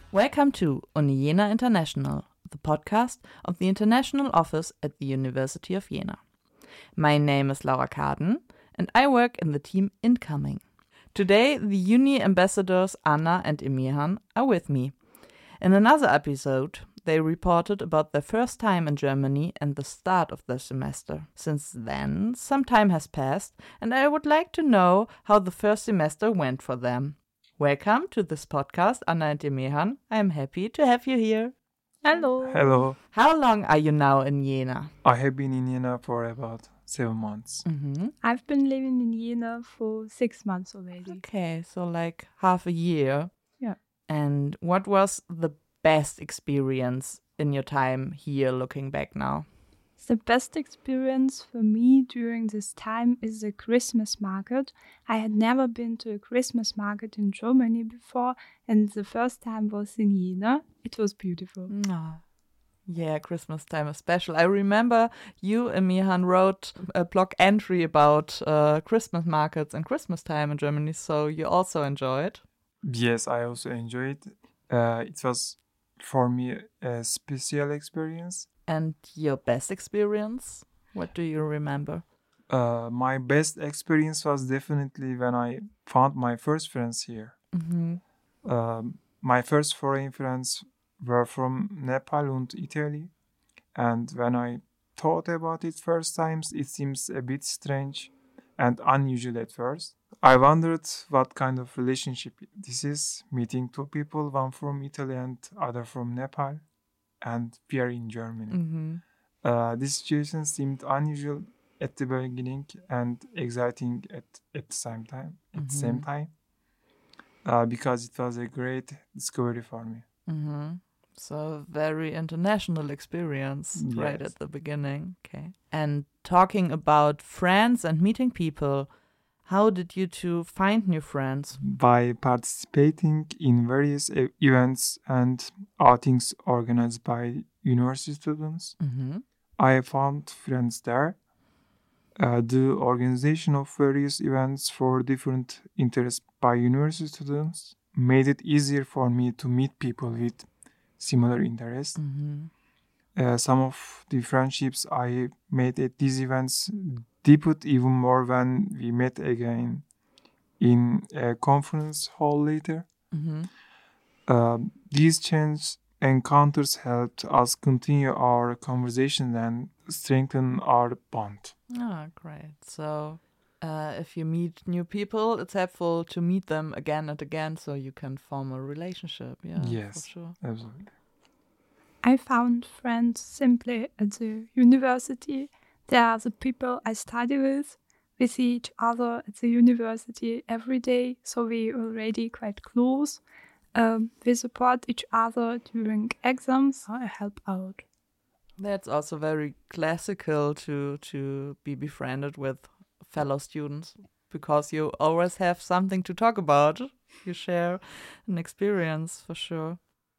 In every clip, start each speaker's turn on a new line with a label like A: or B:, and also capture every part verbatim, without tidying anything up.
A: Welcome to Uni Jena International, the podcast of the International Office at the University of Jena. My name is Laura Kaden, and I work in the team Incoming. Today, the Uni ambassadors Anna and Emirhan are with me. In another episode, they reported about their first time in Germany and the start of their semester. Since then, some time has passed, and I would like to know how the first semester went for them. Welcome to this podcast, Anna and Emirhan. I am happy to have you here.
B: Hello.
C: Hello.
A: How long are you now in Jena?
C: I have been in Jena for about seven months.
A: Mm-hmm.
B: I've been living in Jena for six months already.
A: Okay, so like half a year.
B: Yeah.
A: And what was the best experience in your time here, looking back now?
B: The best experience for me during this time is the Christmas market. I had never been to a Christmas market in Germany before, and the first time was in Jena. It was beautiful.
A: Oh. Yeah, Christmas time is special. I remember you, Emirhan, wrote a blog entry about uh, Christmas markets and Christmas time in Germany, so you also enjoyed.
C: Yes, I also enjoyed. Uh, it was for me a special experience.
A: And your best experience? What do you remember?
C: Uh, my best experience was definitely when I found my first friends here.
A: Mm-hmm.
C: Uh, my first foreign friends were from Nepal and Italy. And when I thought about it first times, it seems a bit strange and unusual at first. I wondered what kind of relationship this is, meeting two people, one from Italy and other from Nepal, and we are in Germany.
A: Mm-hmm.
C: Uh, this situation seemed unusual at the beginning and exciting at, at the same time. At
A: Mm-hmm.
C: the same time, uh, because it was a great discovery for me.
A: Mm-hmm. So very international experience right
C: Yes.
A: at the beginning. Okay. And talking about friends and meeting people, how did you two find new friends?
C: By participating in various e- events and outings organized by university students,
A: Mm-hmm.
C: I found friends there. Uh, the organization of various events for different interests by university students made it easier for me to meet people with similar interests.
A: Mm-hmm.
C: Uh, some of the friendships I made at these events deepened even more when we met again in a conference hall later.
A: Mm-hmm.
C: Uh, these change encounters helped us continue our conversation and strengthen our bond.
A: Ah, great. So uh, if you meet new people, it's helpful to meet them again and again so you can form a relationship. Yeah,
C: Yes.
A: for sure.
C: Absolutely.
B: I found friends simply at the university. They are the people I study with. We see each other at the university every day, so we already quite close. Um, we support each other during exams. I help out.
A: That's also very classical to to be befriended with fellow students because you always have something to talk about. You share an experience for sure.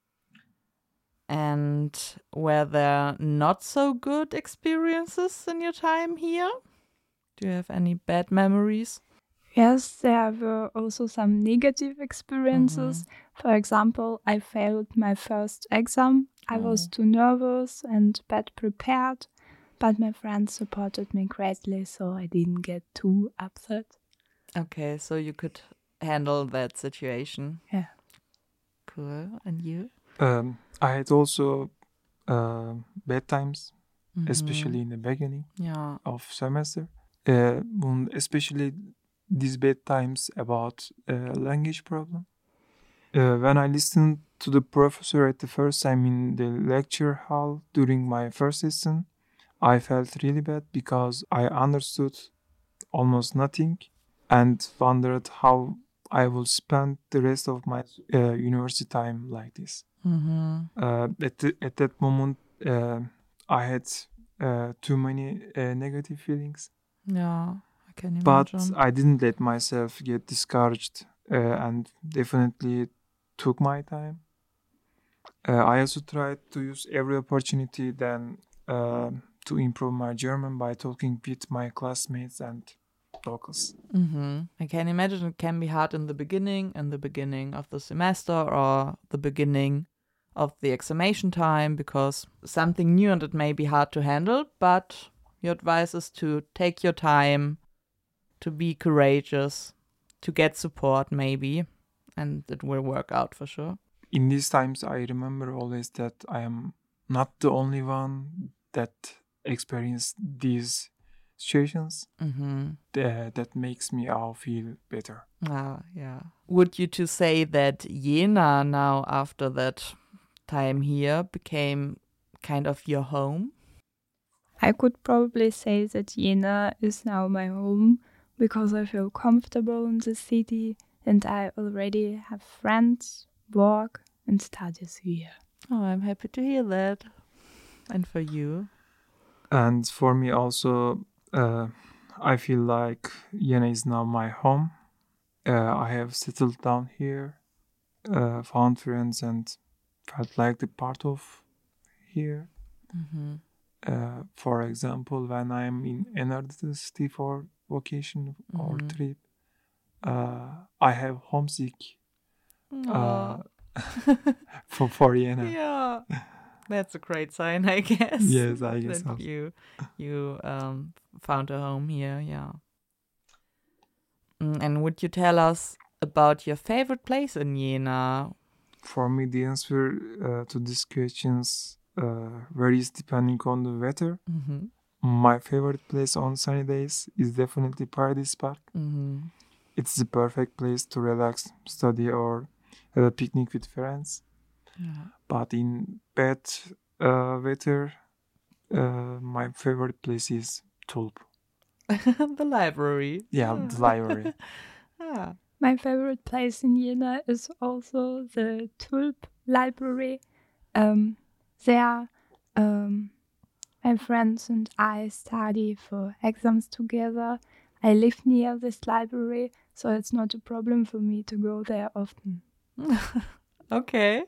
A: And were there not so good experiences in your time here? Do you have any bad memories?
B: Yes, there were also some negative experiences. For example, I failed my first exam. I was
A: Oh.
B: too nervous and bad prepared, but my friends supported me greatly, so I didn't get too upset.
A: Okay, so you could handle that situation.
B: Yeah.
A: Cool. And you?
C: Um, I had also uh, bad times,
A: Mhm.
C: especially in the beginning
A: Yeah.
C: of semester. Uh, and especially these bad times about uh, language problem. Uh, when I listened to the professor at the first time in the lecture hall during my first lesson, I felt really bad because I understood almost nothing and wondered how I will spend the rest of my uh, university time like this.
A: Mm-hmm.
C: Uh, at, the, at that moment, uh, I had uh, too many uh, negative feelings.
A: Yeah, I can
C: But
A: imagine.
C: I didn't let myself get discouraged uh, and definitely took my time. Uh, I also tried to use every opportunity then uh, to improve my German by talking with my classmates and focus.
A: Mm-hmm. I can imagine it can be hard in the beginning, in the beginning of the semester or the beginning of the examination time, because something new and it may be hard to handle, but your advice is to take your time, to be courageous, to get support maybe, and it will work out for sure.
C: In these times, I remember always that I am not the only one that experienced these situations.
A: Mm-hmm.
C: That, that makes me all feel better.
A: Ah, yeah. Would you to say that Jena now, after that time here, became kind of your home?
B: I could probably say that Jena is now my home because I feel comfortable in the city and I already have friends, work and studies here.
A: Oh, I'm happy to hear that. And for you?
C: And for me also, uh, I feel like Jena is now my home. Uh, I have settled down here, uh, found friends and felt like the part of here.
A: Mm-hmm.
C: Uh, for example, when I'm in another city for vacation or
A: Mhm.
C: trip, uh, I have homesick uh, for for Jena.
A: Yeah, that's a great sign, I guess.
C: Yes, I guess
A: that
C: also.
A: you you um found a home here. Yeah. Mm, and would you tell us about your favorite place in Jena?
C: For me, the answer uh, to these questions uh, varies depending on the weather.
A: Mm-hmm.
C: My favorite place on sunny days is definitely Paradise Park.
A: Mm-hmm.
C: It's the perfect place to relax, study, or have a picnic with friends.
A: Yeah.
C: But in bad uh, weather, uh, my favorite place is Tulp.
A: The library.
C: Yeah, the library.
A: Ah.
B: My favorite place in Jena is also the Tulp Library. Um, there, um, my friends and I study for exams together. I live near this library, so it's not a problem for me to go there often.
A: Okay.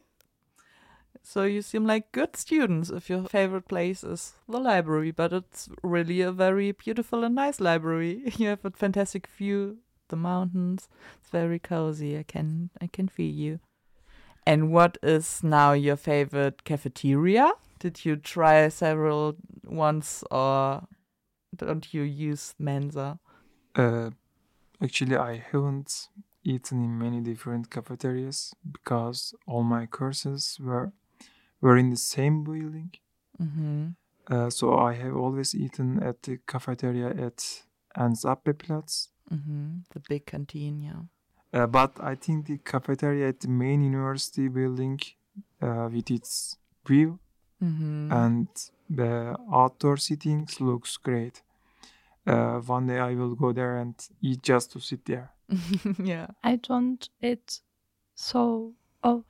A: So you seem like good students if your favorite place is the library, but it's really a very beautiful and nice library. You have a fantastic view, the mountains. It's very cozy. I can I can feel you. And what is now your favorite cafeteria? Did you try several ones or don't you use Mensa?
C: Uh, actually, I haven't eaten in many different cafeterias because all my courses were were in the same building.
A: Mm-hmm.
C: Uh, so I have always eaten at the cafeteria at Ansappeplatz.
A: Mm-hmm. The big canteen, yeah.
C: Uh, but I think the cafeteria at the main university building, uh, with its view
A: Mm-hmm.
C: and the outdoor seatings, looks great. Uh, one day I will go there and eat just to sit there.
A: Yeah.
B: I don't eat so often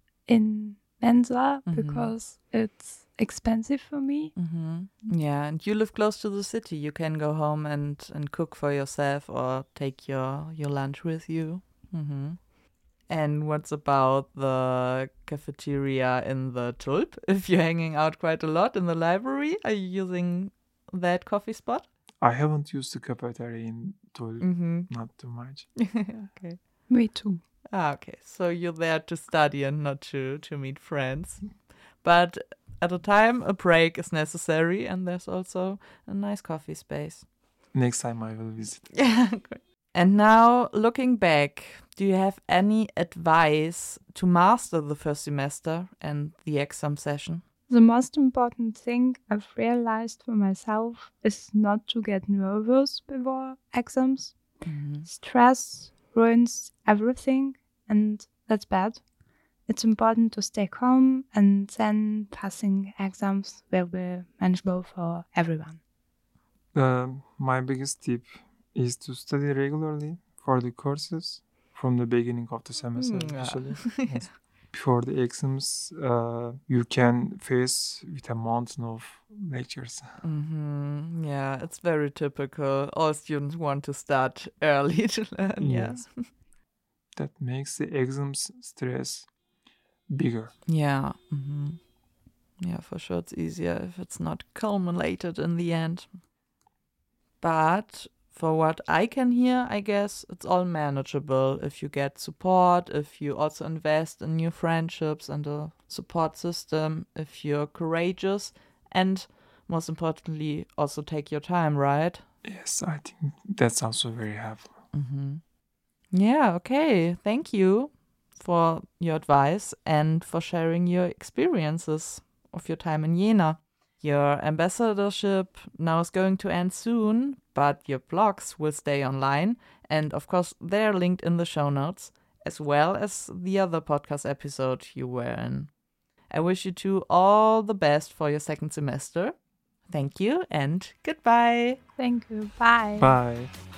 B: in Mensa
A: Mhm.
B: because it's expensive for me.
A: Mm-hmm. Yeah, and you live close to the city. You can go home and, and cook for yourself or take your, your lunch with you. Mm-hmm. And what's about the cafeteria in the Tulp? If you're hanging out quite a lot in the library, are you using that coffee spot?
C: I haven't used the cafeteria in Tulp,
A: Mm-hmm.
C: not too much.
A: Okay.
B: Me too.
A: Ah, okay. So you're there to study and not to, to meet friends. But at a time, a break is necessary, and there's also a nice coffee space.
C: Next time I will visit.
A: Yeah, great. And now, looking back, do you have any advice to master the first semester and the exam session?
B: The most important thing I've realized for myself is not to get nervous before exams.
A: Mm-hmm.
B: Stress ruins everything, and that's bad. It's important to stay calm, and then passing exams will be manageable for everyone.
C: Uh, my biggest tip is to study regularly for the courses from the beginning of the semester,
A: Mm, yeah.
C: especially. Yes. Before the exams, uh, you can face with a mountain of lectures.
A: Mm-hmm. Yeah, it's very typical. All students want to start early to learn.
C: Yes. That makes the exams stress bigger.
A: Yeah. Mm-hmm. Yeah, for sure it's easier if it's not culminated in the end. But for what I can hear, I guess it's all manageable if you get support, if you also invest in new friendships and a support system, if you're courageous, and most importantly, also take your time, right?
C: Yes, I think that's also very helpful.
A: Mm-hmm. Yeah, okay. Thank you for your advice and for sharing your experiences of your time in Jena. Your ambassadorship now is going to end soon, but your blogs will stay online, and of course they're linked in the show notes, as well as the other podcast episode you were in. I wish you two all the best for your second semester. Thank you and goodbye.
B: Thank you. Bye.
C: Bye.